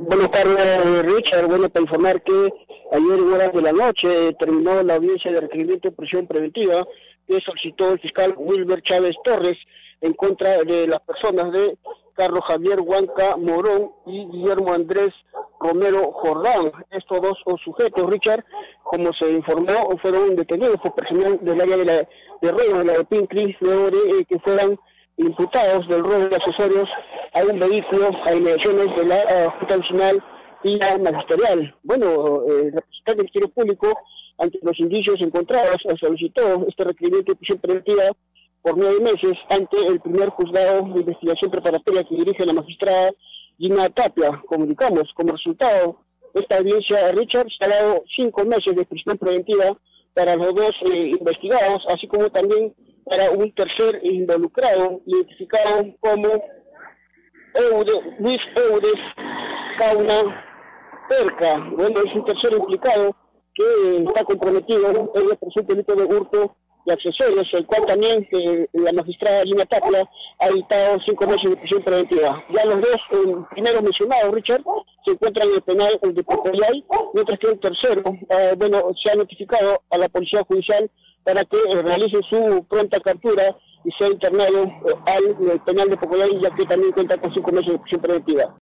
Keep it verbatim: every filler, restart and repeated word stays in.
Buenas tardes, Richard. Bueno, para informar que ayer en horas de la noche terminó la audiencia de requerimiento de prisión preventiva que solicitó el fiscal Wilber Chávez Torres en contra de las personas de Carlos Javier Huanca Morón y Guillermo Andrés Romero Jordán. Estos dos sujetos, Richard, como se informó, fueron detenidos por personal del área de la de Reyes, de la de Pincris, luego de eh, que fueran imputados del robo de accesorios a un vehículo a inmediaciones de la uh, Junta Nacional y la Magisterial. Bueno, eh, el representante del Ministerio Público, ante los indicios encontrados, solicitó este requerimiento de prisión preventiva por nueve meses ante el primer juzgado de investigación preparatoria que dirige la magistrada Gina Tapia. Comunicamos, como resultado de esta audiencia, Richard se ha dado cinco meses de prisión preventiva para los dos eh, investigados, así como también para un tercer involucrado, identificado como Eude, Luis Eudes Cauna Perca. Bueno, es un tercer implicado que está comprometido en el presunto delito de hurto de accesorios, el cual también eh, la magistrada Gina Tapia ha dictado cinco meses de prisión preventiva. Ya los dos, eh, primero mencionados, Richard, se encuentran en el penal de Pocoyay, mientras que el tercero, eh, bueno, se ha notificado a la Policía Judicial para que eh, realice su pronta captura y sea internado eh, al eh, penal de Pocoyay, ya que también cuenta con cinco meses de prisión preventiva.